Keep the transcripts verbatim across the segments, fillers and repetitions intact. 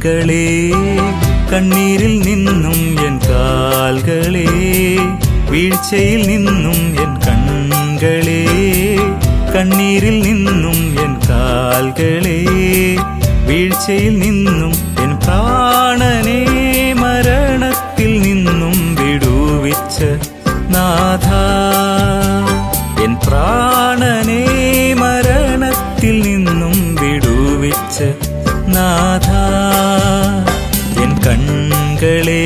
കൺകളെ കണ്ണീരിൽ നിന്നും എൻ കാൽകളെ വീഴ്ചയിൽ നിന്നും എൻ കൺകളെ കണ്ണീരിൽ നിന്നും എൻ കാൽകളെ വീഴ്ചയിൽ നിന്നും എൻ പ്രാണനെ മരണത്തിൽ നിന്നും വിടുവിച്ച നാഥ എൻ പ്രാണനെ മരണത്തിൽ നിന്നും വിടുവിച്ച നാഥ എൻ കൺകളെ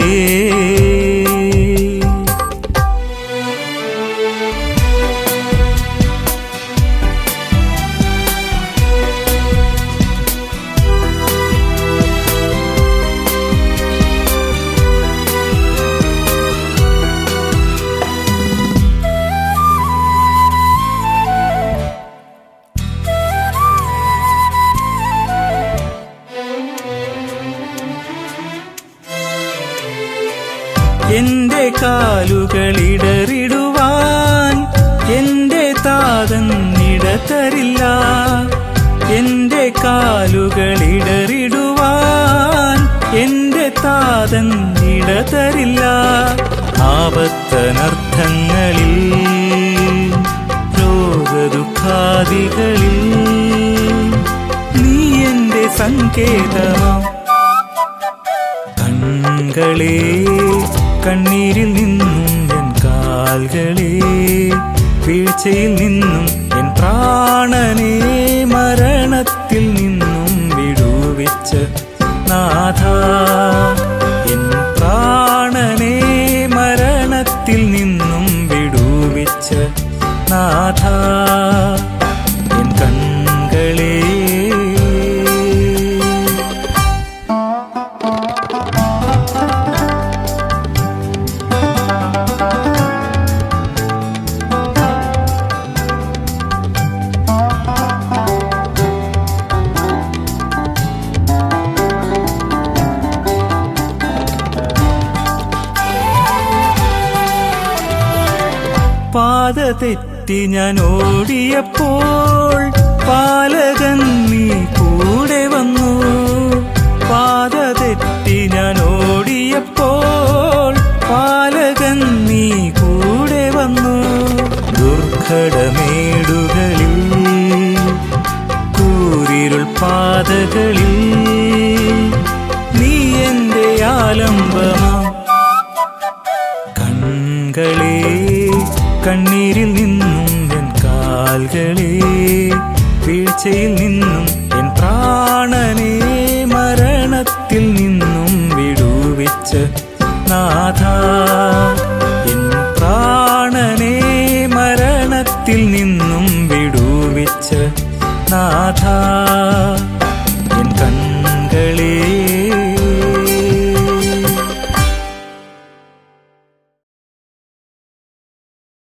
എന്റെ കാലുകളിടറിടുവാൻ എന്റെ താതൻ ഇടതരില്ല എന്റെ കാലുകളിടറിടുവാൻ എന്റെ താതൻ ഇടതരില്ല ആപത്തനർത്ഥങ്ങളിൽ രോഗദുഃഖാദികളിൽ നീ എന്റെ സങ്കേതമാം കൺകളെ കണ്ണീരിൽ നിന്നും എൻ കാൽകളെ വീഴ്ചയിൽ നിന്നും എൻ പ്രാണനെ മരണത്തിൽ നിന്നും വിടുവിച്ച നാഥ എൻ പ്രാണനെ മരണത്തിൽ നിന്നും വിടുവിച്ച നാഥ എൻ കൺകളെ പാത തെറ്റി ഞാൻ ഓടിയപ്പോൾ പാലകൻ നീ കൂടെ വന്നു പാത തെറ്റി ഞാൻ ഓടിയപ്പോൾ പാലകൻ നീ കൂടെ വന്നു ദുർഘടമേടുകളിൽ കൂരിരുൾ പാതകളിൽ നീ എന്റെ ആലംബമാം കൺകളെ കണ്ണീരിൽ നിന്നും എൻ കാൽകളെ വീഴ്ചയിൽ നിന്നും എൻ പ്രാണനെ മരണത്തിൽ നിന്നും വിടുവിച്ച നാഥ എൻ പ്രാണനെ മരണത്തിൽ നിന്നും വിടുവിച്ച നാഥ